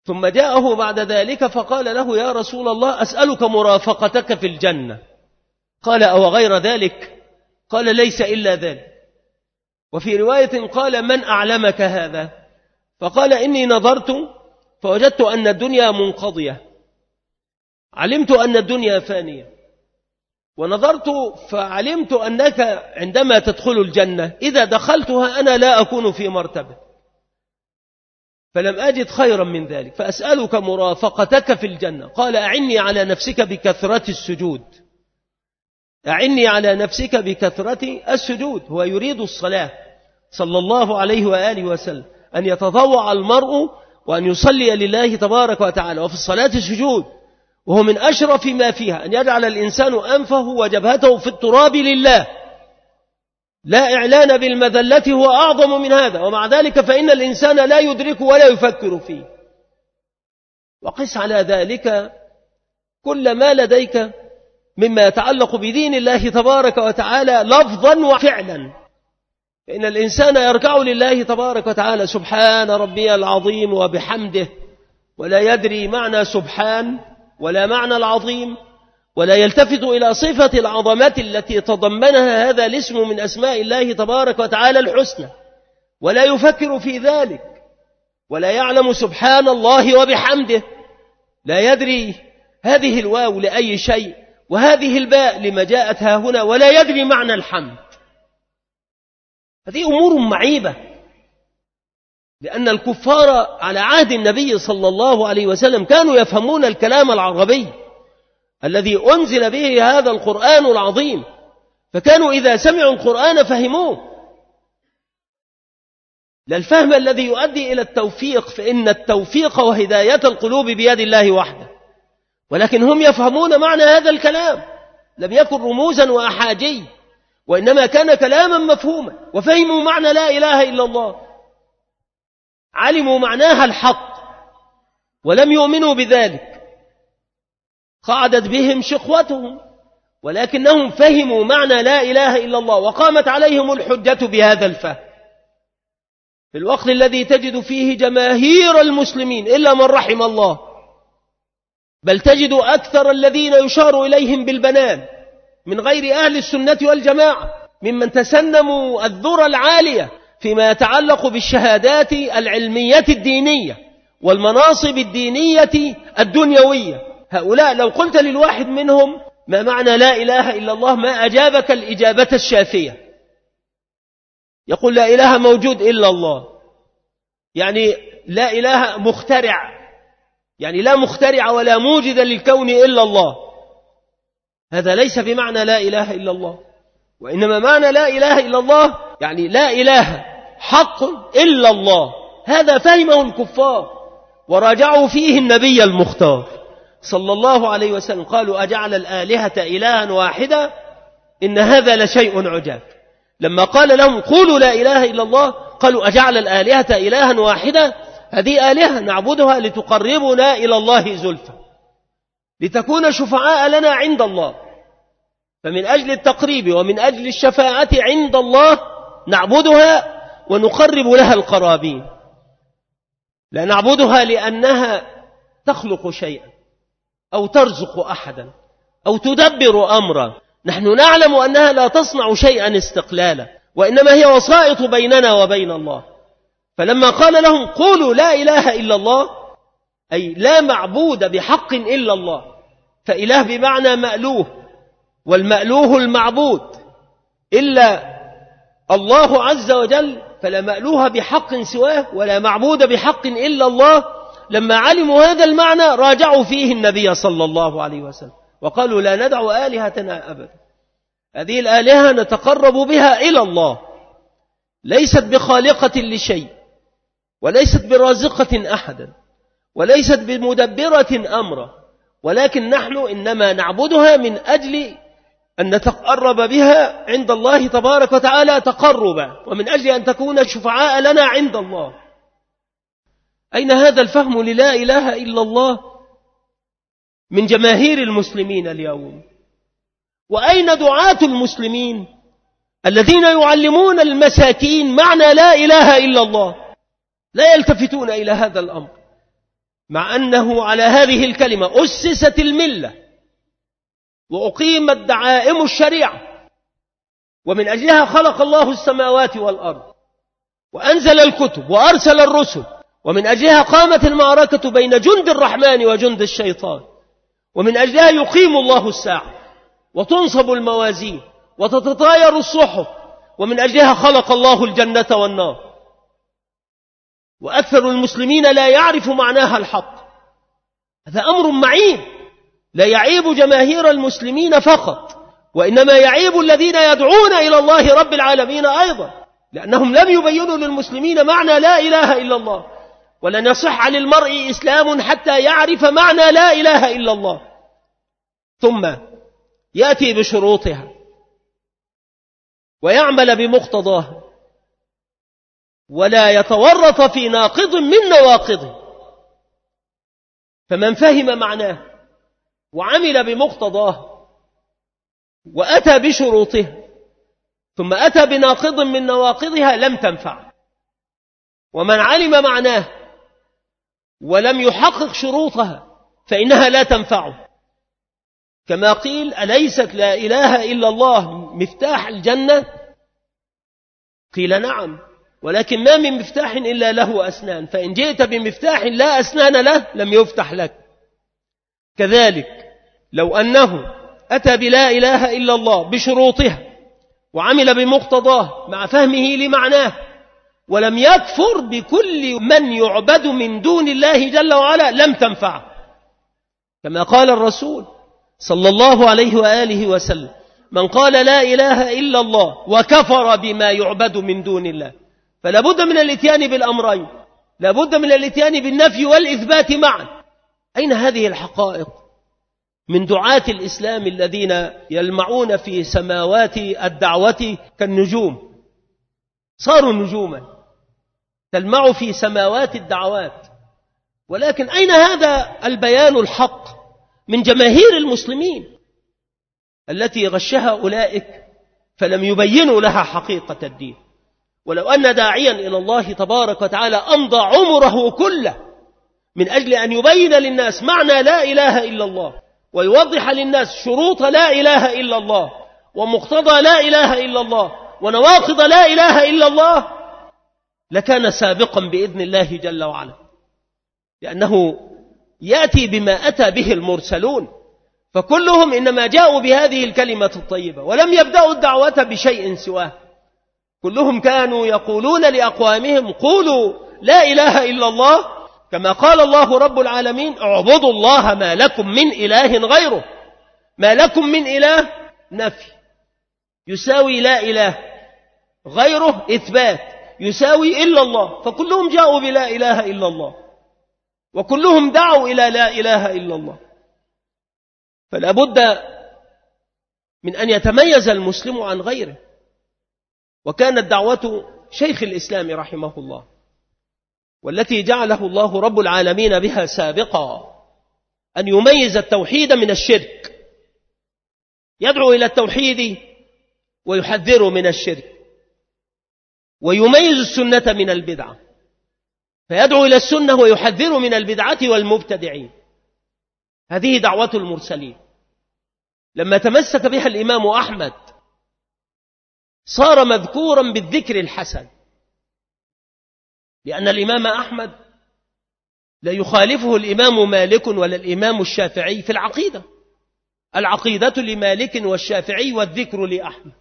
ثم جاءه بعد ذلك فقال له يا رسول الله أسألك مرافقتك في الجنة. قال أو غير ذلك؟ قال ليس إلا ذلك. وفي رواية قال من أعلمك هذا؟ فقال إني نظرت فوجدت أن الدنيا منقضية، علمت أن الدنيا فانية، ونظرت فعلمت أنك عندما تدخل الجنة إذا دخلتها أنا لا أكون في مرتبة، فلم أجد خيرا من ذلك، فأسألك مرافقتك في الجنة. قال أعني على نفسك بكثرة السجود، أعني على نفسك بكثرة السجود. هو يريد الصلاة صلى الله عليه وآله وسلم، أن يتضوع المرء وأن يصلي لله تبارك وتعالى، وفي الصلاة السجود، وهو من أشرف ما فيها أن يجعل الإنسان أنفه وجبهته في التراب لله، لا إعلان بالمذلة هو أعظم من هذا، ومع ذلك فإن الإنسان لا يدرك ولا يفكر فيه. وقس على ذلك كل ما لديك مما يتعلق بدين الله تبارك وتعالى لفظا وفعلا، فإن الإنسان يركع لله تبارك وتعالى سبحان ربي العظيم وبحمده، ولا يدري معنى سبحان ولا معنى العظيم، ولا يلتفت إلى صفة العظمة التي تضمنها هذا الاسم من أسماء الله تبارك وتعالى الحسنى، ولا يفكر في ذلك، ولا يعلم سبحان الله وبحمده، لا يدري هذه الواو لأي شيء وهذه الباء لما جاءت ها هنا، ولا يدري معنى الحمد. هذه أمور معيبة، لأن الكفار على عهد النبي صلى الله عليه وسلم كانوا يفهمون الكلام العربي الذي أنزل به هذا القرآن العظيم، فكانوا إذا سمعوا القرآن فهموه، لا الفهم الذي يؤدي إلى التوفيق، فإن التوفيق وهداية القلوب بيد الله وحده، ولكن هم يفهمون معنى هذا الكلام، لم يكن رموزا وأحاجي، وإنما كان كلاما مفهوما، وفهموا معنى لا إله إلا الله، علموا معناها الحق ولم يؤمنوا بذلك، قعدت بهم شقوتهم، ولكنهم فهموا معنى لا إله إلا الله، وقامت عليهم الحجة بهذا الفهم. في الوقت الذي تجد فيه جماهير المسلمين إلا من رحم الله، بل تجد أكثر الذين يشار إليهم بالبنان من غير أهل السنة والجماعة ممن تسنموا الذرة العالية فيما يتعلق بالشهادات العلمية الدينية والمناصب الدينية الدنيوية. هؤلاء لو قلت للواحد منهم ما معنى لا إله إلا الله ما أجابك الإجابة الشافية، يقول لا إله موجود إلا الله، يعني لا إله مخترع، يعني لا مخترع ولا موجد للكون إلا الله. هذا ليس بمعنى لا إله إلا الله، وإنما معنى لا إله إلا الله يعني لا إله حق إلا الله. هذا فهمه الكفار وراجعوا فيه النبي المختار صلى الله عليه وسلم، قالوا أجعل الآلهة إلها واحدا إن هذا لشيء عجاب. لما قال لهم قولوا لا إله إلا الله قالوا أجعل الآلهة إلها واحدا، هذه آلهة نعبدها لتقربنا إلى الله زلفى، لتكون شفعاء لنا عند الله، فمن أجل التقريب ومن أجل الشفاعة عند الله نعبدها ونقرب لها القرابين، لا نعبدها لأنها تخلق شيئا أو ترزق أحدا أو تدبر أمرا، نحن نعلم أنها لا تصنع شيئا استقلالا، وإنما هي وسائط بيننا وبين الله. فلما قال لهم قولوا لا إله إلا الله أي لا معبود بحق إلا الله، فإله بمعنى مألوه، والمألوه المعبود، إلا الله عز وجل فلا مألوه بحق سواه ولا معبود بحق إلا الله. لما علموا هذا المعنى راجعوا فيه النبي صلى الله عليه وسلم وقالوا لا ندعو آلهتنا أبدا، هذه الآلهة نتقرب بها إلى الله، ليست بخالقة لشيء، وليست برازقة أحدا، وليست بمدبرة أمرا، ولكن نحن إنما نعبدها من أجل أن نتقرب بها عند الله تبارك وتعالى تقربا، ومن أجل أن تكون شفعاء لنا عند الله. أين هذا الفهم للا إله إلا الله من جماهير المسلمين اليوم؟ وأين دعاة المسلمين الذين يعلمون المساكين معنى لا إله إلا الله؟ لا يلتفتون إلى هذا الأمر، مع أنه على هذه الكلمة أسست الملة وأقيمت دعائم الشريعة، ومن أجلها خلق الله السماوات والأرض وأنزل الكتب وأرسل الرسل، ومن أجلها قامت المعركة بين جند الرحمن وجند الشيطان، ومن أجلها يقيم الله الساعة وتنصب الموازين وتتطاير الصحف، ومن أجلها خلق الله الجنة والنار. وأكثر المسلمين لا يعرف معناها الحق. هذا أمر معيب لا يعيب جماهير المسلمين فقط، وإنما يعيب الذين يدعون إلى الله رب العالمين أيضا، لأنهم لم يبينوا للمسلمين معنى لا إله إلا الله. ولن يصح للمرء إسلام حتى يعرف معنى لا إله إلا الله، ثم يأتي بشروطها ويعمل بمقتضاها، ولا يتورط في ناقض من نواقضه. فمن فهم معناه وعمل بمقتضاه وأتى بشروطها ثم أتى بناقض من نواقضها لم تنفع. ومن علم معناه ولم يحقق شروطها فإنها لا تنفعه. كما قيل: أليست لا إله إلا الله مفتاح الجنة؟ قيل: نعم، ولكن ما من مفتاح إلا له أسنان، فإن جئت بمفتاح لا أسنان له لم يفتح لك. كذلك لو أنه أتى بلا إله إلا الله بشروطها وعمل بمقتضاه مع فهمه لمعناه، ولم يكفر بكل من يعبد من دون الله جل وعلا، لم تنفعه. كما قال الرسول صلى الله عليه وآله وسلم: من قال لا إله إلا الله وكفر بما يعبد من دون الله. فلا بد من الاتيان بالأمرين، لا بد من الاتيان بالنفي والإثبات معا. أين هذه الحقائق من دعاة الإسلام الذين يلمعون في سماوات الدعوة كالنجوم؟ صاروا نجوما تلمع في سماوات الدعوات، ولكن أين هذا البيان الحق من جماهير المسلمين التي غشها أولئك فلم يبينوا لها حقيقة الدين؟ ولو أن داعيا إلى الله تبارك وتعالى أمضى عمره كله من أجل أن يبين للناس معنى لا إله إلا الله، ويوضح للناس شروط لا إله إلا الله ومقتضى لا إله إلا الله ونواقض لا إله إلا الله، لكان سابقا بإذن الله جل وعلا، لأنه يأتي بما أتى به المرسلون، فكلهم إنما جاءوا بهذه الكلمة الطيبة ولم يبدأوا الدعوة بشيء سواه. كلهم كانوا يقولون لأقوامهم: قولوا لا إله إلا الله، كما قال الله رب العالمين: اعبدوا الله ما لكم من إله غيره. ما لكم من إله نفي يساوي لا إله، غيره إثبات يساوي إلا الله، فكلهم جاءوا بلا إله إلا الله وكلهم دعوا إلى لا إله إلا الله. فلا بد من أن يتميز المسلم عن غيره. وكانت دعوة شيخ الإسلام رحمه الله والتي جعله الله رب العالمين بها سابقا أن يميز التوحيد من الشرك، يدعو إلى التوحيد ويحذر من الشرك، ويميز السنة من البدعة، فيدعو إلى السنة ويحذر من البدعة والمبتدعين. هذه دعوة المرسلين. لما تمسك بها الإمام أحمد صار مذكورا بالذكر الحسن، لأن الإمام أحمد لا يخالفه الإمام مالك ولا الإمام الشافعي في العقيدة. العقيدة لمالك والشافعي والذكر لأحمد.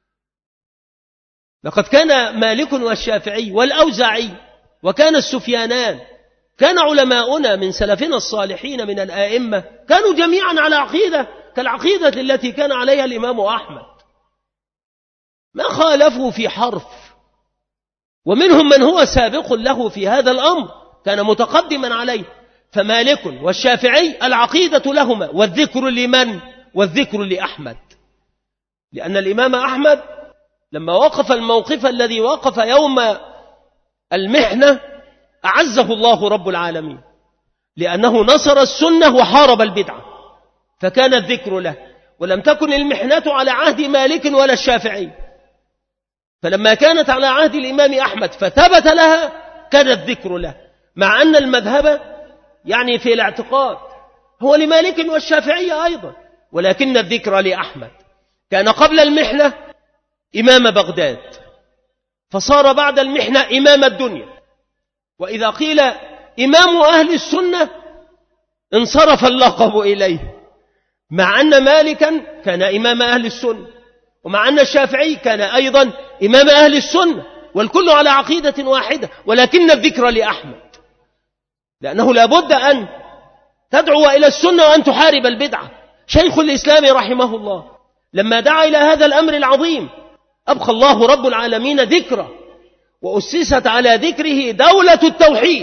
لقد كان مالك والشافعي والأوزاعي وكان السفيانان، كان علماؤنا من سلفنا الصالحين من الآئمة كانوا جميعا على عقيدة كالعقيدة التي كان عليها الإمام أحمد، ما خالفوا في حرف. ومنهم من هو سابق له في هذا الأمر، كان متقدما عليه. فمالك والشافعي العقيدة لهما، والذكر لمن؟ والذكر لأحمد، لأن الإمام أحمد لما وقف الموقف الذي وقف يوم المحنة أعزه الله رب العالمين، لأنه نصر السنة وحارب البدعة، فكان الذكر له. ولم تكن المحنة على عهد مالك ولا الشافعي، فلما كانت على عهد الإمام أحمد فثبت لها كان الذكر له، مع أن المذهب يعني في الاعتقاد هو لمالك والشافعية أيضا، ولكن الذكر لأحمد. كان قبل المحنة إمام بغداد، فصار بعد المحنة إمام الدنيا. وإذا قيل إمام أهل السنة انصرف اللقب إليه، مع أن مالكا كان إمام أهل السنة، ومع أن الشافعي كان أيضا إمام أهل السنة، والكل على عقيدة واحدة، ولكن الذكر لأحمد، لأنه لابد أن تدعو إلى السنة وأن تحارب البدعة. شيخ الإسلام رحمه الله لما دعا إلى هذا الأمر العظيم أبقى الله رب العالمين ذكره، وأسست على ذكره دولة التوحيد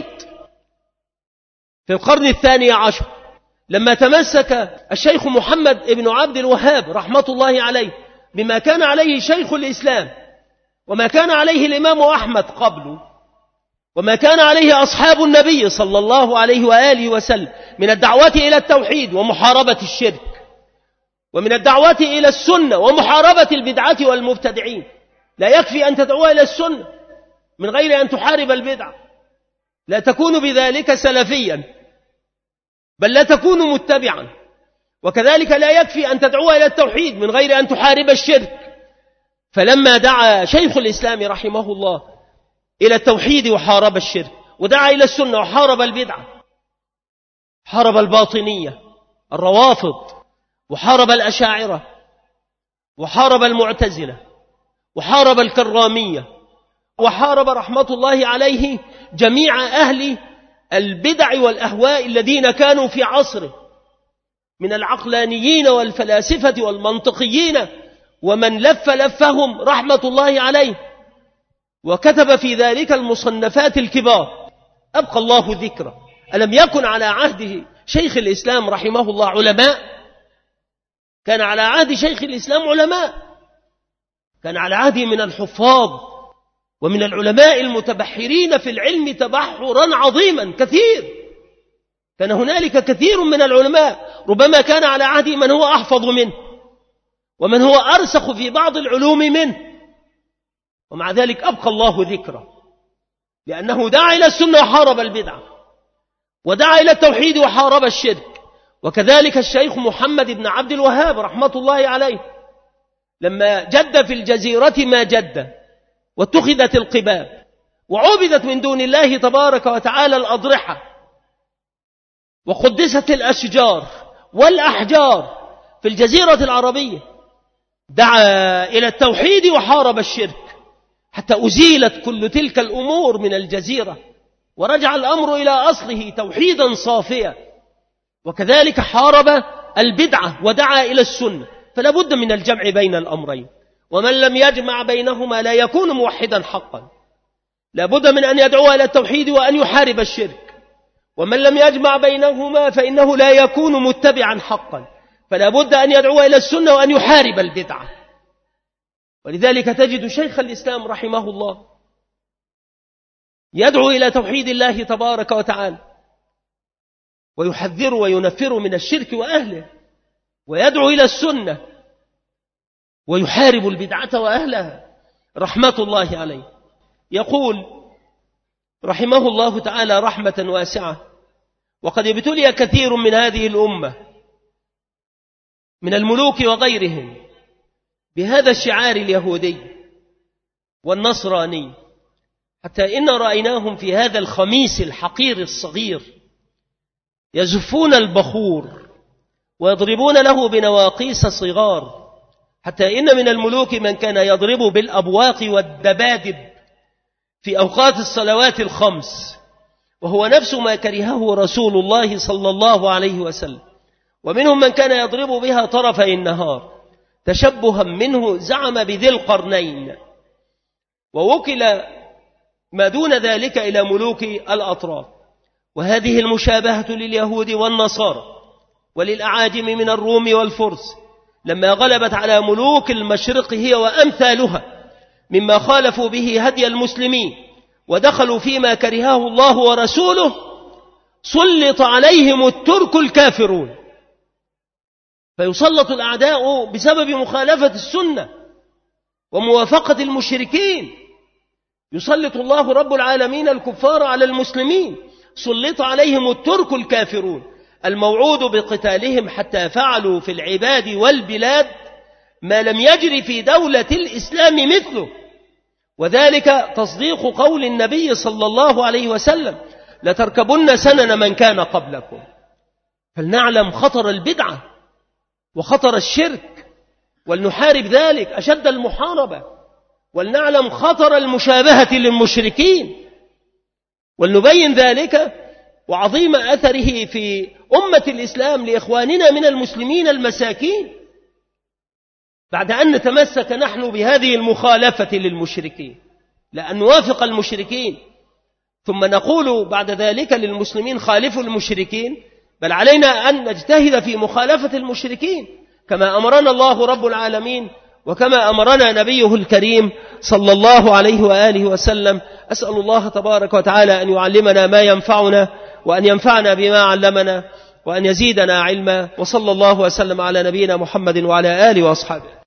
في القرن 12 لما تمسك الشيخ محمد بن عبد الوهاب رحمة الله عليه بما كان عليه شيخ الإسلام وما كان عليه الإمام أحمد قبله وما كان عليه أصحاب النبي صلى الله عليه وآله وسلم من الدعوة إلى التوحيد ومحاربة الشرك، ومن الدعوة إلى السنة ومحاربة البدعة والمبتدعين. لا يكفي أن تدعو إلى السنة من غير أن تحارب البدعة، لا تكون بذلك سلفيا، بل لا تكون متبعا. وكذلك لا يكفي أن تدعو إلى التوحيد من غير أن تحارب الشرك. فلما دعا شيخ الإسلام رحمه الله إلى التوحيد وحارب الشرك، ودعا إلى السنة وحارب البدعة، حارب الباطنية الروافض، وحارب الأشاعرة، وحارب المعتزلة، وحارب الكرامية، وحارب رحمة الله عليه جميع أهل البدع والأهواء الذين كانوا في عصره من العقلانيين والفلاسفة والمنطقيين ومن لفهم رحمة الله عليه، وكتب في ذلك المصنفات الكبار. أبقى الله ذكره. ألم يكن على عهده شيخ الإسلام رحمه الله علماء؟ كان على عهد شيخ الإسلام علماء، كان على عهده من الحفاظ ومن العلماء المتبحرين في العلم تبحرا عظيما كثير. كان هنالك كثير من العلماء، ربما كان على عهده من هو أحفظ منه ومن هو أرسخ في بعض العلوم منه، ومع ذلك أبقى الله ذكره، لأنه دعا إلى السنة وحارب البدعة، ودعا إلى التوحيد وحارب الشرك. وكذلك الشيخ محمد بن عبد الوهاب رحمة الله عليه لما جد في الجزيرة ما جد، واتخذت القباب، وعبدت من دون الله تبارك وتعالى الأضرحة، وقدست الأشجار والأحجار في الجزيرة العربية، دعا إلى التوحيد وحارب الشرك حتى أزيلت كل تلك الأمور من الجزيرة، ورجع الأمر إلى أصله توحيدا صافيا. وكذلك حارب البدعة ودعا إلى السنة. فلا بد من الجمع بين الأمرين، ومن لم يجمع بينهما لا يكون موحدا حقا. لا بد من أن يدعو إلى التوحيد وأن يحارب الشرك، ومن لم يجمع بينهما فإنه لا يكون متبعا حقا. فلا بد أن يدعو إلى السنة وأن يحارب البدعة. ولذلك تجد شيخ الإسلام رحمه الله يدعو إلى توحيد الله تبارك وتعالى، ويحذر وينفر من الشرك وأهله، ويدعو إلى السنة، ويحارب البدعة وأهلها رحمة الله عليه. يقول رحمه الله تعالى رحمة واسعة: وقد ابتلي كثير من هذه الأمة من الملوك وغيرهم بهذا الشعار اليهودي والنصراني، حتى إن رأيناهم في هذا الخميس الحقير الصغير يزفون البخور ويضربون له بنواقيس صغار، حتى إن من الملوك من كان يضرب بالأبواق والدبادب في أوقات الصلوات الخمس، وهو نفس ما كرهه رسول الله صلى الله عليه وسلم. ومنهم من كان يضرب بها طرفي النهار تشبها منه زعم بذي القرنين، ووكل ما دون ذلك إلى ملوك الأطراف. وهذه المشابهة لليهود والنصارى وللأعاجم من الروم والفرس لما غلبت على ملوك المشرق هي وأمثالها مما خالفوا به هدي المسلمين ودخلوا فيما كرهه الله ورسوله، سلط عليهم الترك الكافرون. فيسلط الأعداء بسبب مخالفة السنة وموافقة المشركين، يسلط الله رب العالمين الكفار على المسلمين، سلط عليهم الترك الكافرون الموعود بقتالهم حتى فعلوا في العباد والبلاد ما لم يجري في دولة الإسلام مثله، وذلك تصديق قول النبي صلى الله عليه وسلم: لتركبن سنن من كان قبلكم. فلنعلم خطر البدعة وخطر الشرك، ولنحارب ذلك أشد المحاربة، ولنعلم خطر المشابهة للمشركين، ولنبين ذلك وعظيم أثره في أمة الإسلام لإخواننا من المسلمين المساكين، بعد أن نتمسك نحن بهذه المخالفة للمشركين، لأن نوافق المشركين ثم نقول بعد ذلك للمسلمين خالفوا المشركين، بل علينا أن نجتهد في مخالفة المشركين كما أمرنا الله رب العالمين وكما أمرنا نبيه الكريم صلى الله عليه وآله وسلم. أسأل الله تبارك وتعالى أن يعلمنا ما ينفعنا وأن ينفعنا بما علمنا وأن يزيدنا علما، وصلى الله وسلم على نبينا محمد وعلى آله وأصحابه.